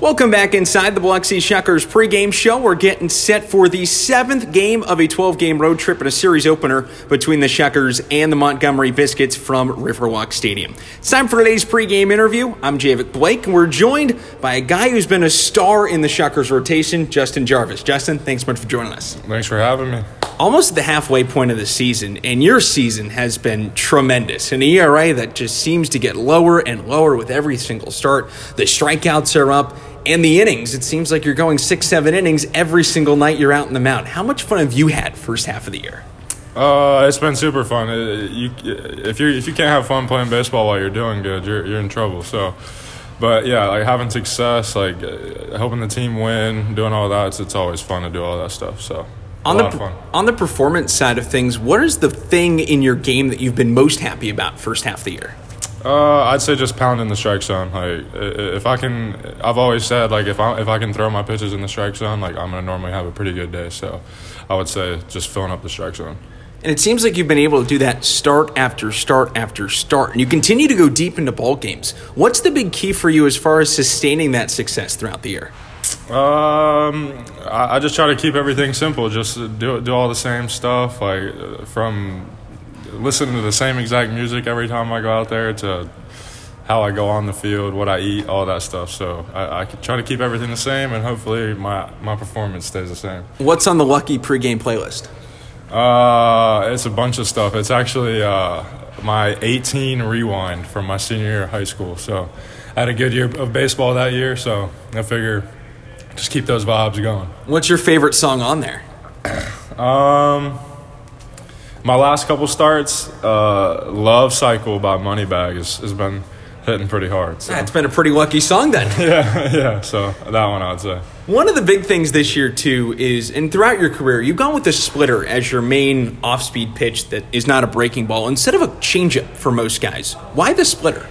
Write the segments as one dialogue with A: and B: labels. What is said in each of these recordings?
A: Welcome back inside the Biloxi Shuckers pregame show. We're getting set for the 7th game of a 12-game road trip and a series opener between the Shuckers and the Montgomery Biscuits from Riverwalk Stadium. It's time for today's pregame interview. I'm Javik Blake, and we're joined by a guy who's been a star in the Shuckers rotation, Justin Jarvis. Justin, thanks so much for joining us.
B: Thanks for having me.
A: Almost at the halfway point of the season, and your season has been tremendous. An ERA that just seems to get lower and lower with every single start. The strikeouts are up. And the innings, it seems like you're going 6-7 innings every single night you're out in the mound. How much fun have you had first half of the year?
B: It's been super fun. If you can't have fun playing baseball while you're doing good, you're in trouble. So, but yeah, like having success, like helping the team win, doing all that, it's always fun to do all that stuff. So, a lot of fun. On
A: the performance side of things, what is the thing in your game that you've been most happy about first half of the year?
B: I'd say just pounding the strike zone. Like if I can, I've always said like if I can throw my pitches in the strike zone, like I'm gonna normally have a pretty good day. So I would say just filling up the strike zone.
A: And it seems like you've been able to do that start after start after start, and you continue to go deep into ball games. What's the big key for you as far as sustaining that success throughout the year?
B: I just try to keep everything simple. Just do all the same stuff, like from listening to the same exact music every time I go out there to how I go on the field, what I eat, all that stuff. So I try to keep everything the same, and hopefully my performance stays the same.
A: What's on the Lucky pregame playlist?
B: It's a bunch of stuff. It's actually my 18 rewind from my senior year of high school. So I had a good year of baseball that year, so I figure just keep those vibes going.
A: What's your favorite song on there?
B: My last couple starts, Love Cycle by Moneybagg has been hitting pretty hard. So.
A: That's been a pretty lucky song then.
B: Yeah, so that one I'd say.
A: One of the big things this year, too, is, and throughout your career, you've gone with the splitter as your main off-speed pitch that is not a breaking ball instead of a changeup for most guys. Why the splitter?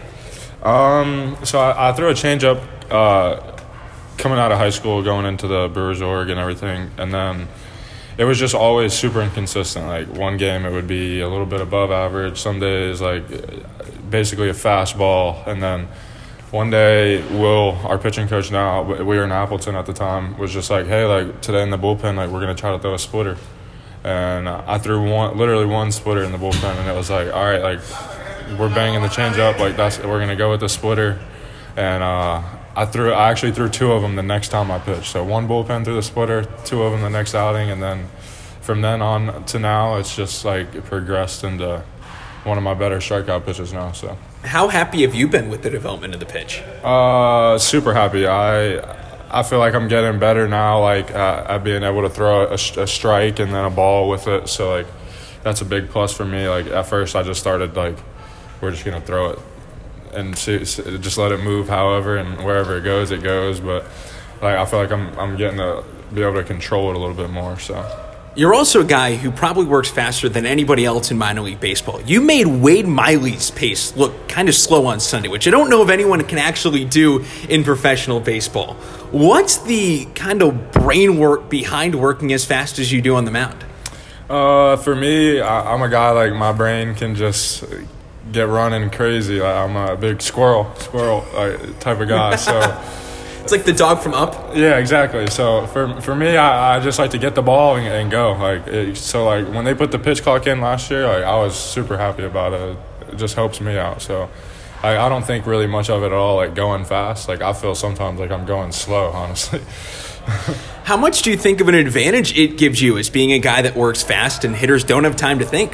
B: So I threw a changeup coming out of high school, going into the Brewers org and everything, and then it was just always super inconsistent. Like one game it would be a little bit above average. Some days like basically a fastball. And then one day Will, our pitching coach now, we were in Appleton at the time, was just like, hey, like today in the bullpen, like we're going to try to throw a splitter. And I threw literally one splitter in the bullpen, and it was like, all right, like we're banging the changeup, like we're going to go with the splitter. And I actually threw two of them the next time I pitched. So one bullpen threw the splitter, two of them the next outing, and then from then on to now, it's just like it progressed into one of my better strikeout pitches now. So,
A: how happy have you been with the development of the pitch?
B: Super happy. I feel like I'm getting better now, like at being able to throw a strike and then a ball with it. So like that's a big plus for me. Like at first, I just started like we're just gonna throw it and just let it move however and wherever it goes. But like I feel like I'm getting to be able to control it a little bit more. So
A: you're also a guy who probably works faster than anybody else in minor league baseball. You made Wade Miley's pace look kind of slow on Sunday, which I don't know if anyone can actually do in professional baseball. What's the kind of brain work behind working as fast as you do on the mound?
B: For me, I'm a guy like my brain can just get running crazy. I'm a big squirrel type of guy. So
A: it's like the dog from Up.
B: Yeah, exactly. So for me, I just like to get the ball and go. Like when they put the pitch clock in last year, like I was super happy about it. It just helps me out. So I don't think really much of it at all. Like going fast, like I feel sometimes like I'm going slow, honestly.
A: How much do you think of an advantage it gives you as being a guy that works fast and hitters don't have time to think?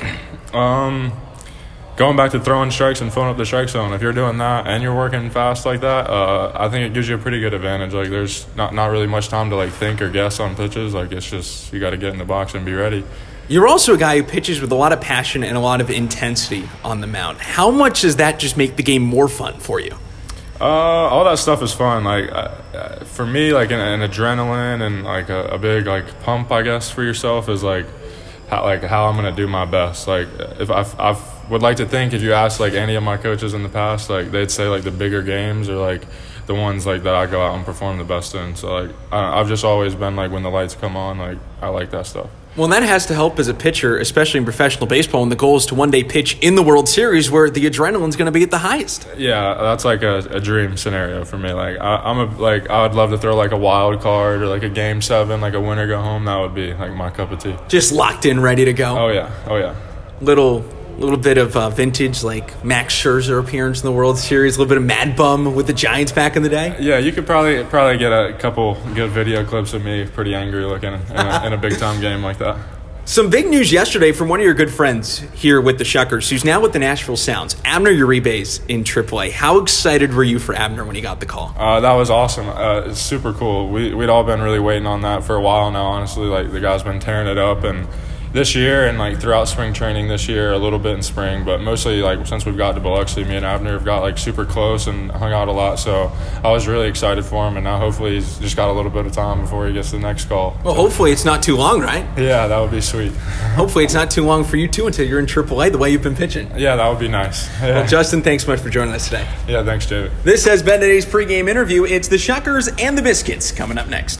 B: Going back to throwing strikes and filling up the strike zone, if you're doing that and you're working fast like that, I think it gives you a pretty good advantage. Like there's not really much time to like think or guess on pitches. Like it's just you got to get in the box and be ready.
A: You're also a guy who pitches with a lot of passion and a lot of intensity on the mound. How much does that just make the game more fun for you?
B: All that stuff is fun. Like for me, like an adrenaline and like a big like pump, I guess, for yourself is like how I'm gonna do my best. Like if I would like to think if you ask like any of my coaches in the past, like they'd say like the bigger games or like the ones like that I go out and perform the best in. So like I've just always been like, when the lights come on, like I like that stuff.
A: Well, that has to help as a pitcher, especially in professional baseball, when the goal is to one day pitch in the World Series where the adrenaline's going to be at the highest.
B: Yeah, that's like a dream scenario for me. Like I would love to throw like a wild card or like a Game 7, like a winner go home. That would be like my cup of tea.
A: Just locked in, ready to go.
B: Oh yeah.
A: Little bit of vintage, like Max Scherzer appearance in the World Series, a little bit of Mad Bum with the Giants back in the day.
B: Yeah, you could probably get a couple good video clips of me pretty angry looking in a big-time game like that.
A: Some big news yesterday from one of your good friends here with the Shuckers, who's now with the Nashville Sounds, Abner Uribe's in AAA. How excited were you for Abner when he got the call?
B: That was awesome. It's super cool. We'd all been really waiting on that for a while now, honestly. Like, the guy's been tearing it up, and this year and like throughout spring training this year, a little bit in spring, but mostly like since we've got to Biloxi, me and Abner have got like super close and hung out a lot. So I was really excited for him, and now hopefully he's just got a little bit of time before he gets the next call.
A: Well, hopefully it's not too long, right?
B: Yeah, that would be sweet.
A: Hopefully it's not too long for you too until you're in AAA the way you've been pitching.
B: Yeah, that would be nice. Yeah.
A: Well, Justin, thanks so much for joining us today.
B: Yeah, thanks, David.
A: This has been today's pregame interview. It's the Shuckers and the Biscuits coming up next.